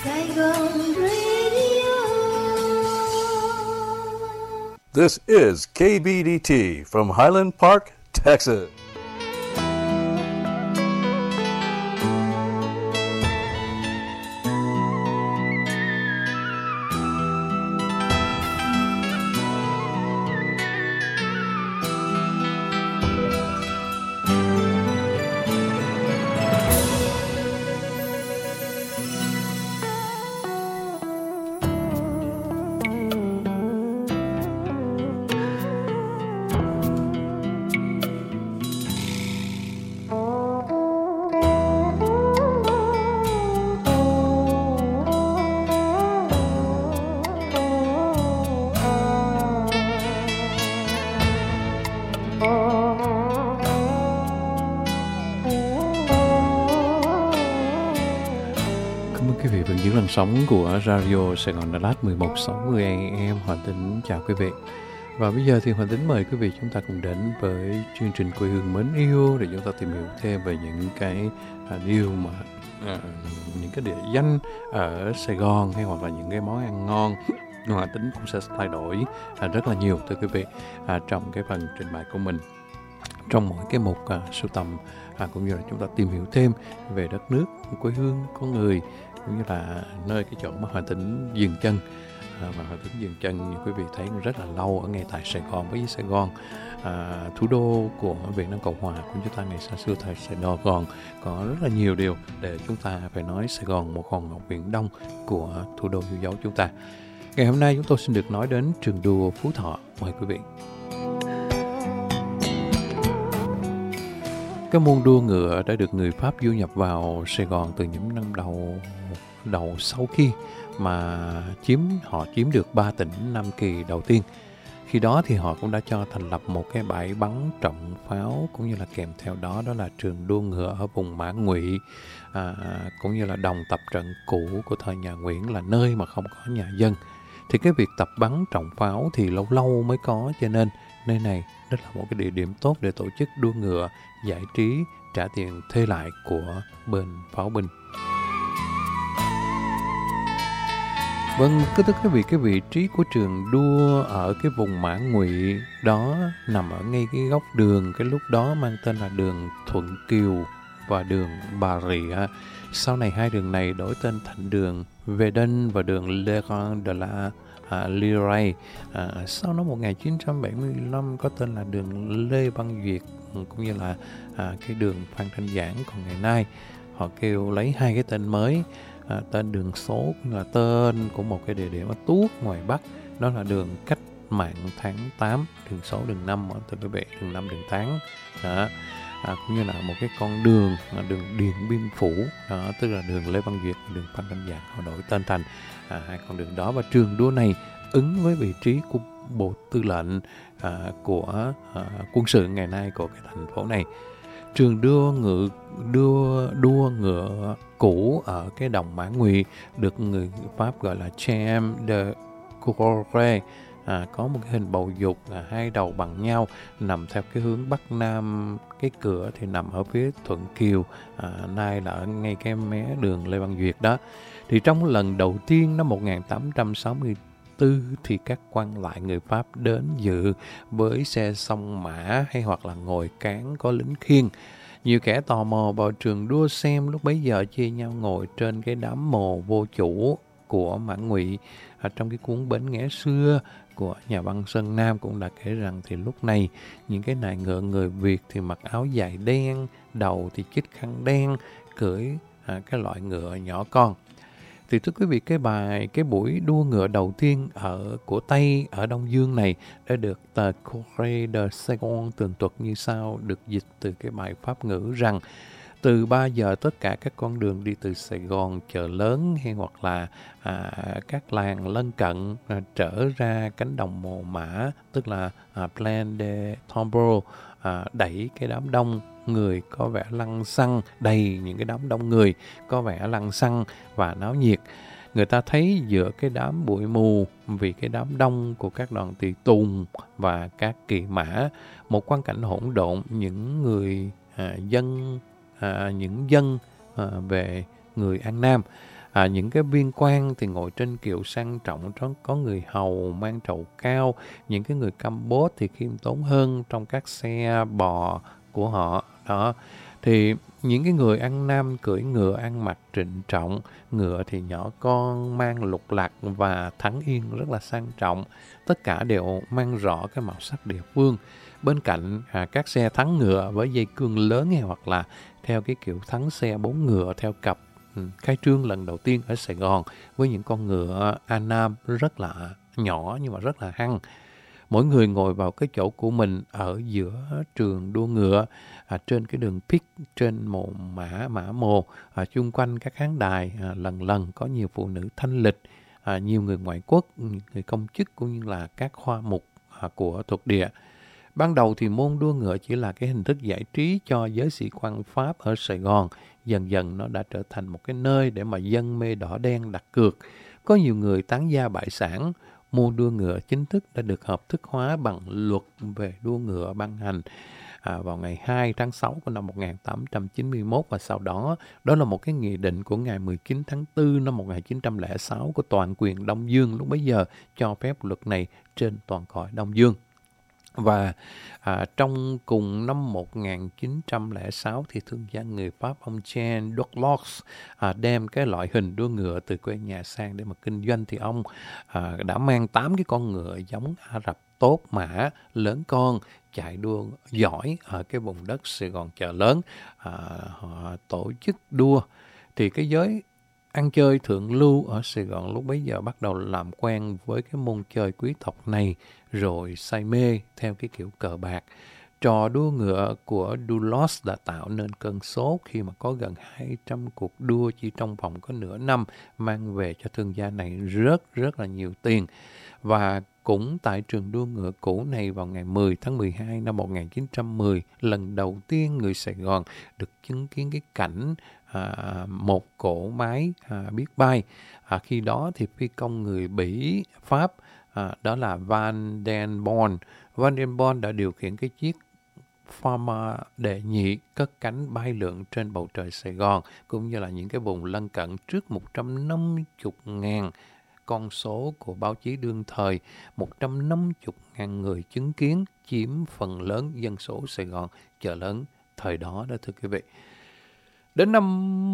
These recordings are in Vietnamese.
Saigon Radio. This is KBDT from Highland Park, Texas. Sóng của Radio Sài Gòn Đà Lạt 1160 AM. Hoàng Tính chào quý vị. Và bây giờ thì Hoàng Tính mời quý vị chúng ta cùng đến với chương trình Quê Hương Mến Yêu để chúng ta tìm hiểu thêm về những cái điều mà những cái địa danh ở Sài Gòn hay hoặc là những cái món ăn ngon. Hoàng Tính cũng sẽ thay đổi rất là nhiều thưa quý vị trong cái phần trình bày của mình. Trong mỗi cái mục sưu tầm cũng như là chúng ta tìm hiểu thêm về đất nước, quê hương, con người, cũng như là nơi cái chỗ mà Hoàng Tính dừng chân. Và Hoàng Tính dừng chân như quý vị thấy rất là lâu ở ngay tại Sài Gòn. Với Sài Gòn, thủ đô của Việt Nam Cộng Hòa của chúng ta ngày xa xưa tại Sài Gòn, có rất là nhiều điều để chúng ta phải nói Sài Gòn một hòn ngọc viễn đông của thủ đô yêu dấu chúng ta. Ngày hôm nay chúng tôi xin được nói đến trường đua Phú Thọ. Mời quý vị. Cái môn đua ngựa đã được người Pháp du nhập vào Sài Gòn từ những năm đầu sau khi mà họ chiếm được 3 tỉnh Nam Kỳ đầu tiên. Khi đó thì họ cũng đã cho thành lập một cái bãi bắn trọng pháo, cũng như là kèm theo đó là trường đua ngựa ở vùng Mã Ngụy, cũng như là đồng tập trận cũ của thời nhà Nguyễn, là nơi mà không có nhà dân. Thì cái việc tập bắn trọng pháo thì lâu lâu mới có, cho nên nơi này rất là một cái địa điểm tốt để tổ chức đua ngựa, giải trí, trả tiền thuê lại của bên pháo binh. Vâng, thưa quý vị, cái vị trí của trường đua ở cái vùng Mã Ngụy đó nằm ở ngay cái góc đường cái lúc đó mang tên là đường Thuận Kiều và đường Bà Rịa. Sau này hai đường này đổi tên thành đường Verdun và đường Le Grand de la Lirai. Sau năm 1975 có tên là đường Lê Văn Duyệt, cũng như là cái đường Phan Thanh Giảng. Còn ngày nay họ kêu lấy hai cái tên mới, tên đường số cũng là tên của một cái địa điểm ở Tuốt ngoài Bắc, đó là đường Cách Mạng tháng 8, đường số đường 5 từ quý vị, đường 5 đường Tháng đó. Cũng như là một cái con đường đường Điện Biên Phủ đó, tức là đường Lê Văn Duyệt và đường Phan Thanh Giảng, họ đổi tên thành hai con đường đó. Và trường đua này ứng với vị trí của bộ tư lệnh của quân sự ngày nay của cái thành phố này. Trường đua ngựa cũ ở cái đồng Mã Ngụy được người Pháp gọi là Champ de Course, có một cái hình bầu dục hai đầu bằng nhau, nằm theo cái hướng Bắc Nam. Cái cửa thì nằm ở phía Thuận Kiều, nay là ở ngay cái mé đường Lê Văn Duyệt đó. Thì trong lần đầu tiên năm 1864 thì các quan lại người Pháp đến dự với xe song mã hay hoặc là ngồi cán có lính khiêng. Nhiều kẻ tò mò vào trường đua xem, lúc bấy giờ chia nhau ngồi trên cái đám mồ vô chủ của Mã Ngụy. Trong cái cuốn Bến Nghé xưa của nhà văn Sơn Nam cũng đã kể rằng thì lúc này những cái nài ngựa người Việt thì mặc áo dài đen, đầu thì chích khăn đen, cưỡi cái loại ngựa nhỏ con. Thì thưa quý vị, cái buổi đua ngựa đầu tiên của Tây ở Đông Dương này đã được tờ Corée de Saigon tường thuật như sau, được dịch từ cái bài Pháp ngữ rằng: từ 3 giờ tất cả các con đường đi từ Sài Gòn, chợ lớn hay hoặc là các làng lân cận trở ra cánh đồng Mồ Mã, tức là Plaine de Tombeau, đẩy cái đám đông người có vẻ lăng xăng, đầy những cái đám đông người có vẻ lăng xăng và náo nhiệt. Người ta thấy giữa cái đám bụi mù vì cái đám đông của các đoàn tùy tùng và các kỵ mã, một quang cảnh hỗn độn, những người dân về người An Nam Những cái viên quan thì ngồi trên kiệu sang trọng, có người hầu mang trầu cao. Những cái người Campuchia thì khiêm tốn hơn trong các xe bò của họ. Đó. Thì những cái người An Nam cưỡi ngựa ăn mặc trịnh trọng, ngựa thì nhỏ con, mang lục lạc và thắng yên rất là sang trọng. Tất cả đều mang rõ cái màu sắc địa phương. Bên cạnh các xe thắng ngựa với dây cương lớn hay hoặc là theo cái kiểu thắng xe 4 ngựa theo cặp khai trương lần đầu tiên ở Sài Gòn với những con ngựa An Nam rất là nhỏ nhưng mà rất là hăng. Mỗi người ngồi vào cái chỗ của mình ở giữa trường đua ngựa, trên cái đường pit, trên mồ mã mồ, chung quanh các khán đài lần lần có nhiều phụ nữ thanh lịch, nhiều người ngoại quốc, người công chức cũng như là các khoa mục của thuộc địa. Ban đầu thì môn đua ngựa chỉ là cái hình thức giải trí cho giới sĩ quan Pháp ở Sài Gòn. Dần dần nó đã trở thành một cái nơi để mà dân mê đỏ đen đặt cược. Có nhiều người tán gia bại sản. Môn đua ngựa chính thức đã được hợp thức hóa bằng luật về đua ngựa ban hành vào ngày 2 tháng 6 của năm 1891 và sau đó đó là một cái nghị định của ngày 19 tháng 4 năm 1906 của Toàn quyền Đông Dương lúc bấy giờ cho phép luật này trên toàn cõi Đông Dương. Và trong cùng năm 1906 thì thương gia người Pháp ông Jean Douglas đem cái loại hình đua ngựa từ quê nhà sang để mà kinh doanh. Thì ông đã mang 8 cái con ngựa giống Ả Rập tốt mã, lớn con, chạy đua giỏi ở cái vùng đất Sài Gòn Chợ Lớn. Họ tổ chức đua. Thì cái giới ăn chơi thượng lưu ở Sài Gòn lúc bấy giờ bắt đầu làm quen với cái môn chơi quý tộc này, rồi say mê theo cái kiểu cờ bạc. Trò đua ngựa của Dulos đã tạo nên cơn sốt khi mà có gần 200 cuộc đua chỉ trong vòng có nửa năm, mang về cho thương gia này rất là nhiều tiền. Và cũng tại trường đua ngựa cũ này vào ngày 10 tháng 12 năm 1910, lần đầu tiên người Sài Gòn được chứng kiến cái cảnh một cỗ máy biết bay. Khi đó thì phi công người Bỉ, Pháp, đó là Van den Born. Van den Born đã điều khiển cái chiếc Farmer đệ nhị cất cánh bay lượn trên bầu trời Sài Gòn cũng như là những cái vùng lân cận trước 150.000 con số của báo chí đương thời, 150.000 người chứng kiến, chiếm phần lớn dân số Sài Gòn Chợ Lớn thời đó đó thưa quý vị. Đến năm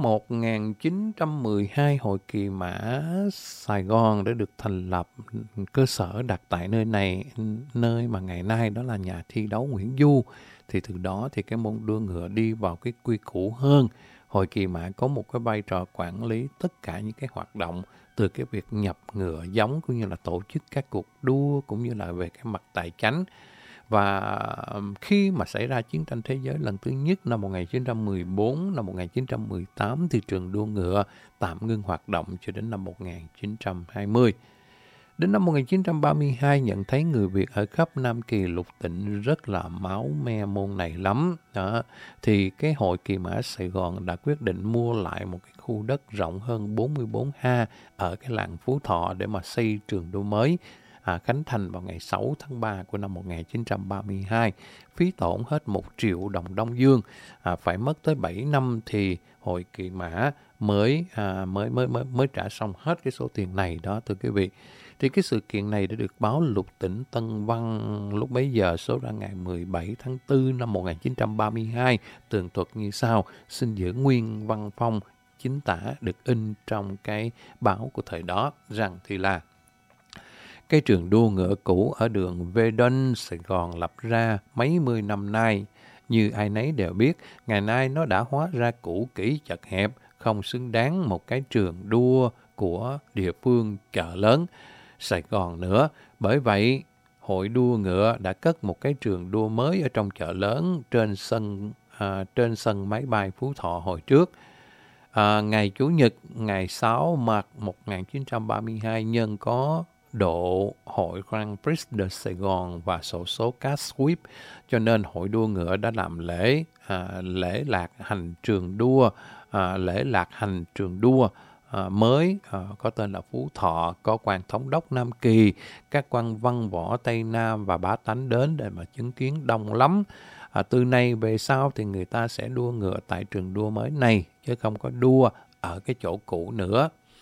1912, Hội Kỳ Mã Sài Gòn đã được thành lập, cơ sở đặt tại nơi này, nơi mà ngày nay đó là nhà thi đấu Nguyễn Du. Thì từ đó thì cái môn đua ngựa đi vào cái quy củ hơn. Hội Kỳ Mã có một cái vai trò quản lý tất cả những cái hoạt động, từ cái việc nhập ngựa giống cũng như là tổ chức các cuộc đua cũng như là về cái mặt tài chánh. Và khi mà xảy ra chiến tranh thế giới lần thứ nhất năm 1914, năm 1918 thì trường đua ngựa tạm ngưng hoạt động cho đến năm 1920. Đến năm 1932 nhận thấy người Việt ở khắp Nam Kỳ lục tỉnh rất là máu me môn này lắm. Đó. Thì cái Hội Kỳ Mã Sài Gòn đã quyết định mua lại một cái khu đất rộng hơn 44 ha ở cái làng Phú Thọ để mà xây trường đua mới. Khánh thành vào ngày 6 tháng 3 của năm 1932. Phí tổn hết 1 triệu đồng Đông Dương. Phải mất tới 7 năm thì Hội Kỳ Mã mới trả xong hết cái số tiền này đó thưa quý vị. Thì cái sự kiện này đã được báo Lục Tỉnh Tân Văn lúc bấy giờ số ra ngày 17 tháng 4 năm 1932, tường thuật như sau, xin giữ nguyên văn phong chính tả được in trong cái báo của thời đó, rằng thì là cái trường đua ngựa cũ ở đường Verdun, Sài Gòn lập ra mấy mươi năm nay. Như ai nấy đều biết, ngày nay nó đã hóa ra cũ kỹ chật hẹp, không xứng đáng một cái trường đua của địa phương Chợ Lớn Sài Gòn nữa. Bởi vậy, Hội đua ngựa đã cất một cái trường đua mới ở trong Chợ Lớn trên sân máy bay Phú Thọ hồi trước. Ngày Chủ nhật, ngày 6 Mart 1932, nhân có độ hội Grand Prix de Sài Gòn và xổ số Cash Sweep, cho nên hội đua ngựa đã làm lễ lạc hành trường đua mới có tên là Phú Thọ, có quan thống đốc Nam Kỳ, các quan văn võ Tây Nam và bá tánh đến để mà chứng kiến đông lắm. Từ nay về sau thì người ta sẽ đua ngựa tại trường đua mới này chứ không có đua ở cái chỗ cũ nữa.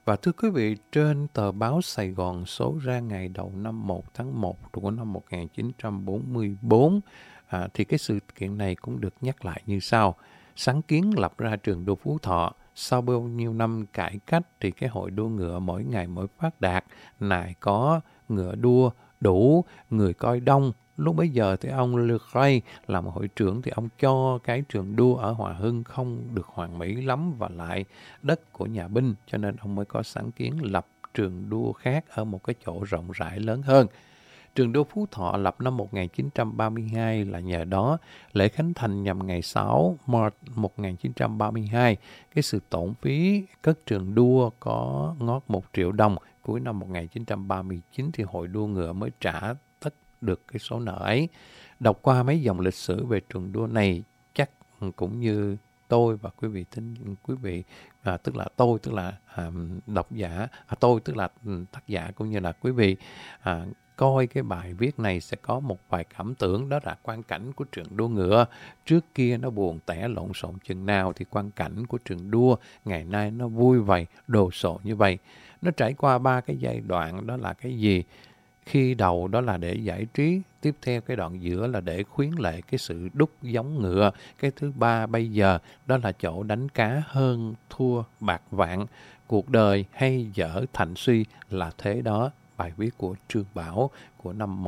Và thưa quý vị, trên tờ báo Sài Gòn số ra ngày đầu năm 1 tháng 1 của năm 1944, thì cái sự kiện này cũng được nhắc lại như sau. Sáng kiến lập ra trường đua Phú Thọ. Sau bao nhiêu năm cải cách thì cái hội đua ngựa mỗi ngày mỗi phát đạt. Này có ngựa đua đủ, người coi đông. Lúc bấy giờ thì ông Le Ray làm hội trưởng thì ông cho cái trường đua ở Hòa Hưng không được hoàn mỹ lắm và lại đất của nhà binh, cho nên ông mới có sáng kiến lập trường đua khác ở một cái chỗ rộng rãi lớn hơn. Trường đua Phú Thọ lập năm 1932 là nhờ đó. Lễ khánh thành nhằm ngày 6 Mart 1932. Cái sự tổn phí cất trường đua có ngót 1 triệu đồng. Cuối năm 1939 thì hội đua ngựa mới trả tất được cái số nợ ấy. Đọc qua mấy dòng lịch sử về trường đua này chắc cũng như tôi và quý vị tức là tôi độc giả, tôi tức là tác giả cũng như là quý vị coi cái bài viết này sẽ có một vài cảm tưởng, đó là quang cảnh của trường đua ngựa. Trước kia nó buồn tẻ lộn xộn chừng nào thì quang cảnh của trường đua ngày nay nó vui vầy, đồ sộ như vậy. Nó trải qua 3 cái giai đoạn, đó là cái gì? Khi đầu đó là để giải trí, tiếp theo cái đoạn giữa là để khuyến lệ cái sự đúc giống ngựa. Cái thứ ba bây giờ đó là chỗ đánh cá hơn thua bạc vạn. Cuộc đời hay dở thành suy là thế đó. Bài viết của Trương Bảo của năm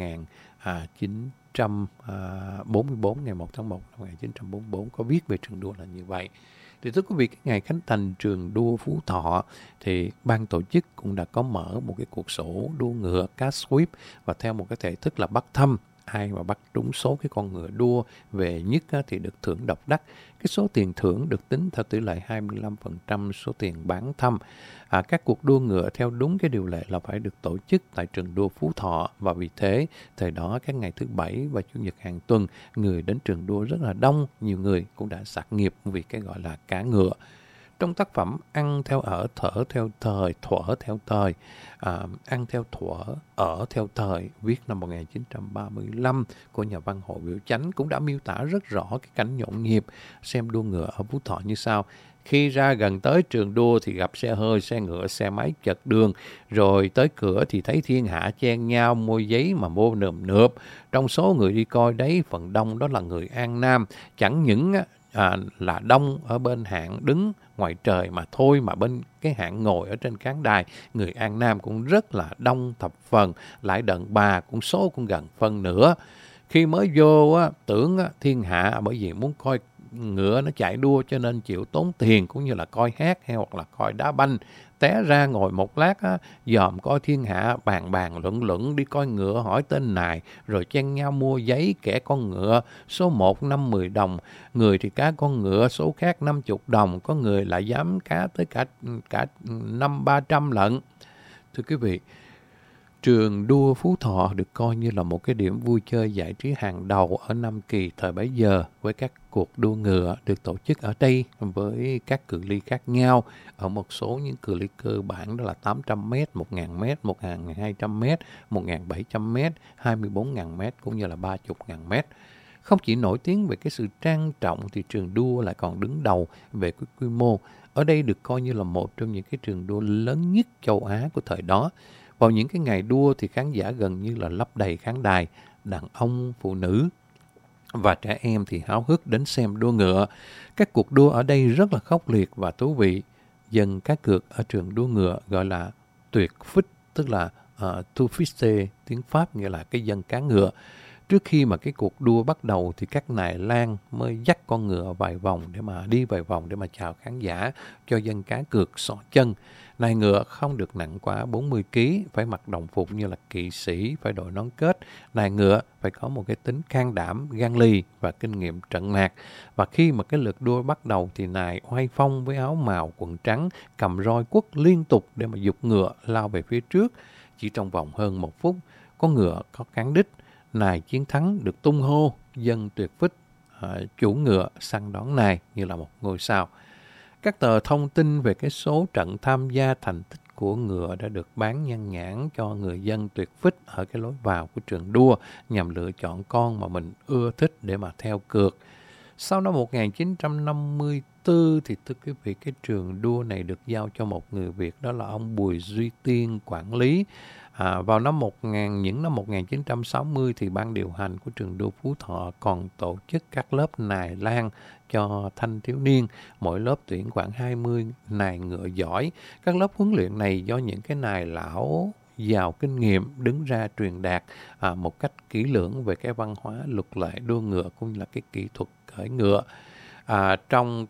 1944, ngày 1 tháng 1 năm 1944 có viết về trường đua là như vậy. Thì thưa quý vị, cái ngày khánh thành trường đua Phú Thọ thì ban tổ chức cũng đã có mở một cái cuộc sổ đua ngựa cash sweep và theo một cái thể thức là bắt thăm. Ai mà bắt trúng số cái con ngựa đua về nhất thì được thưởng độc đắc. Cái số tiền thưởng được tính theo tỷ lệ 25% số tiền bán thăm. Các cuộc đua ngựa theo đúng cái điều lệ là phải được tổ chức tại trường đua Phú Thọ, và vì thế thời đó các ngày thứ Bảy và Chủ nhật hàng tuần người đến trường đua rất là đông. Nhiều người cũng đã sạc nghiệp vì cái gọi là cá ngựa. Trong tác phẩm Ăn theo ở, thở theo thời, thuở theo thời, Ăn theo thuở, ở theo thời, viết năm 1935 của nhà văn Hồ Biểu Chánh cũng đã miêu tả rất rõ cái cảnh nhộn nhịp xem đua ngựa ở Phú Thọ như sau. Khi ra gần tới trường đua thì gặp xe hơi, xe ngựa, xe máy chật đường. Rồi tới cửa thì thấy thiên hạ chen nhau mua giấy mà mua nườm nượp. Trong số người đi coi đấy, phần đông đó là người An Nam. Chẳng những là đông ở bên hạng đứng ngoài trời mà thôi, mà bên cái hạng ngồi ở trên khán đài, người An Nam cũng rất là đông thập phần, lại đàn bà cũng số cũng gần phân nửa. Khi mới vô tưởng thiên hạ bởi vì muốn coi ngựa nó chạy đua cho nên chịu tốn tiền, cũng như là coi hát hay hoặc là coi đá banh. Té ra ngồi một lát dòm coi thiên hạ, bàn luận đi coi ngựa, hỏi tên nài, rồi chen nhau mua giấy. Kẻ con ngựa số 1 5 10 đồng, người thì cá con ngựa số khác 50 đồng, có người lại dám cá tới cả 500-300 lận. Thưa quý vị, trường đua Phú Thọ được coi như là một cái điểm vui chơi giải trí hàng đầu ở Nam Kỳ thời bấy giờ, với các cuộc đua ngựa được tổ chức ở đây với các cự ly khác nhau. Ở một số những cự ly cơ bản đó là 800m, 1000m, 1200m, 1700m, 24.000m cũng như là 30.000m. Không chỉ nổi tiếng về cái sự trang trọng thì trường đua lại còn đứng đầu về cái quy mô. Ở đây được coi như là một trong những cái trường đua lớn nhất châu Á của thời đó. Vào những cái ngày đua thì khán giả gần như là lấp đầy khán đài, đàn ông, phụ nữ và trẻ em thì háo hức đến xem đua ngựa. Các cuộc đua ở đây rất là khốc liệt và thú vị. Dân cá cược ở trường đua ngựa gọi là tuyệt phích, tức là tufiste, tiếng Pháp nghĩa là cái dân cá ngựa. Trước khi mà cái cuộc đua bắt đầu thì các nài lang mới dắt con ngựa vài vòng để mà chào khán giả, cho dân cá cược xỏ chân. Nài ngựa không được nặng quá 40 kg, phải mặc đồng phục như là kỵ sĩ, phải đội nón kết. Nài ngựa phải có một cái tính can đảm, gan lì và kinh nghiệm trận mạc. Và khi mà cái lượt đua bắt đầu thì nài oai phong với áo màu quần trắng, cầm roi quất liên tục để mà giục ngựa lao về phía trước. Chỉ trong vòng hơn 1 phút, con ngựa có cán đích, nài chiến thắng được tung hô, dân tuyệt phích, chủ ngựa săn đón nài như là một ngôi sao. Các tờ thông tin về cái số trận tham gia, thành tích của ngựa đã được bán nhan nhản cho người dân tuyệt phích ở cái lối vào của trường đua nhằm lựa chọn con mà mình ưa thích để mà theo cược. Sau năm 1954 tư thì thưa quý vị, cái trường đua này được giao cho một người Việt, đó là ông Bùi Duy Tiên quản lý. Vào những năm 1960 thì ban điều hành của trường đua Phú Thọ còn tổ chức các lớp nài lan cho thanh thiếu niên, mỗi lớp tuyển khoảng 20 nài ngựa giỏi. Các lớp huấn luyện này do những cái nài lão giàu kinh nghiệm đứng ra truyền đạt một cách kỹ lưỡng về cái văn hóa, luật lệ đua ngựa cũng như là cái kỹ thuật cưỡi ngựa. Trong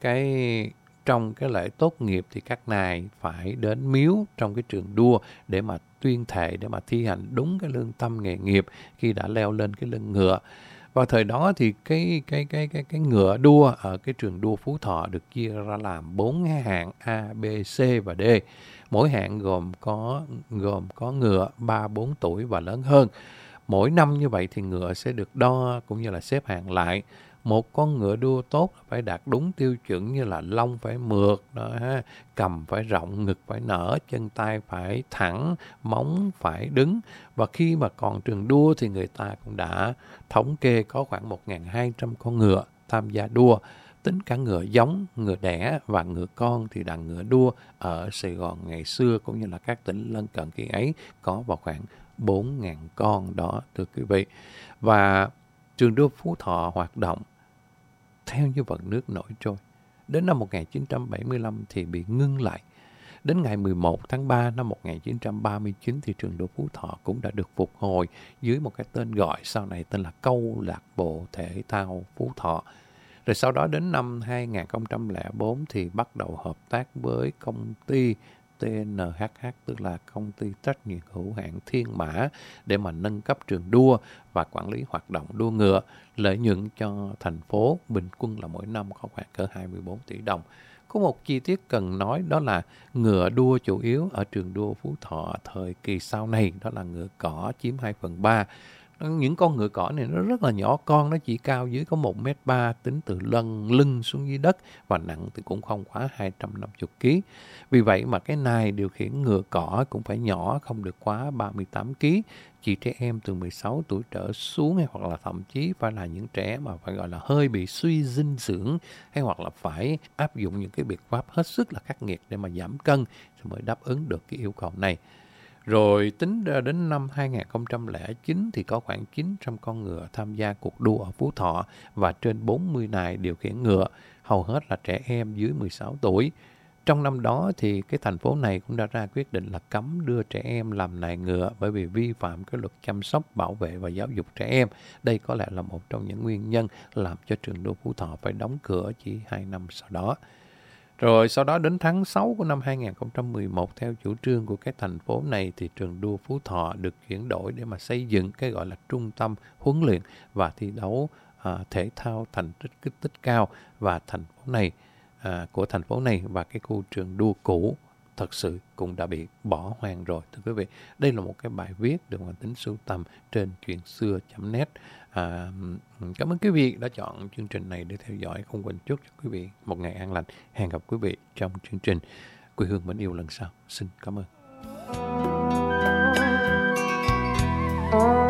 cái lễ tốt nghiệp thì các nài phải đến miếu trong cái trường đua để mà tuyên thệ, để mà thi hành đúng cái lương tâm nghề nghiệp khi đã leo lên cái lưng ngựa. Vào thời đó thì cái ngựa đua ở cái trường đua Phú Thọ được chia ra làm 4 hạng A, B, C và D. Mỗi hạng gồm có ngựa 3-4 tuổi và lớn hơn. Mỗi năm như vậy thì ngựa sẽ được đo cũng như là xếp hạng lại. Một con ngựa đua tốt phải đạt đúng tiêu chuẩn như là lông phải mượt, cầm phải rộng, ngực phải nở, chân tay phải thẳng, móng phải đứng. Và khi mà còn trường đua thì người ta cũng đã thống kê có khoảng 1.200 con ngựa tham gia đua. Tính cả ngựa giống, ngựa đẻ và ngựa con thì đàn ngựa đua ở Sài Gòn ngày xưa cũng như là các tỉnh lân cận khi ấy có vào khoảng 4.000 con đó, thưa quý vị. Và trường đua Phú Thọ hoạt động theo như vận nước nổi trôi. Đến năm 1975 thì bị ngưng lại. Đến ngày 11 tháng 3 năm 1939 thì trường đua Phú Thọ cũng đã được phục hồi dưới một cái tên gọi sau này tên là Câu lạc bộ thể thao Phú Thọ. Rồi sau đó đến năm 2004 thì bắt đầu hợp tác với công ty TNHH, tức là công ty trách nhiệm hữu hạn Thiên Mã, để mà nâng cấp trường đua và quản lý hoạt động đua ngựa. Lợi nhuận cho thành phố bình quân là mỗi năm có khoảng cỡ 24 tỷ đồng. Có một chi tiết cần nói đó là ngựa đua chủ yếu ở trường đua Phú Thọ thời kỳ sau này đó là ngựa cỏ chiếm 2/3. Những con ngựa cỏ này nó rất là nhỏ con, nó chỉ cao dưới có 1m3 tính từ lưng xuống dưới đất và nặng thì cũng không quá 250 kg. Vì vậy mà cái nài điều khiển ngựa cỏ cũng phải nhỏ, không được quá 38 kg. Chỉ trẻ em từ 16 tuổi trở xuống hay hoặc là thậm chí phải là những trẻ mà phải gọi là hơi bị suy dinh dưỡng hay hoặc là phải áp dụng những cái biện pháp hết sức là khắc nghiệt để mà giảm cân thì mới đáp ứng được cái yêu cầu này. Rồi tính ra đến năm 2009 thì có khoảng 900 con ngựa tham gia cuộc đua ở Phú Thọ và trên 40 nài điều khiển ngựa, hầu hết là trẻ em dưới 16 tuổi. Trong năm đó thì cái thành phố này cũng đã ra quyết định là cấm đưa trẻ em làm nài ngựa bởi vì vi phạm cái luật chăm sóc, bảo vệ và giáo dục trẻ em. Đây có lẽ là một trong những nguyên nhân làm cho trường đua Phú Thọ phải đóng cửa chỉ 2 năm sau đó. Rồi sau đó đến tháng 6 của năm 2011, theo chủ trương của cái thành phố này thì trường đua Phú Thọ được chuyển đổi để mà xây dựng cái gọi là trung tâm huấn luyện và thi đấu thể thao thành tích cao, và thành phố này và cái khu trường đua cũ thật sự cũng đã bị bỏ hoang rồi, thưa quý vị. Đây là một cái bài viết được Hoàng Tính sưu tầm trên chuyenxưa.net. Cảm ơn quý vị đã chọn chương trình này để theo dõi. Không quên chúc cho quý vị một ngày an lành. Hẹn gặp quý vị trong chương trình Quê hương mến yêu lần sau. Xin cảm ơn.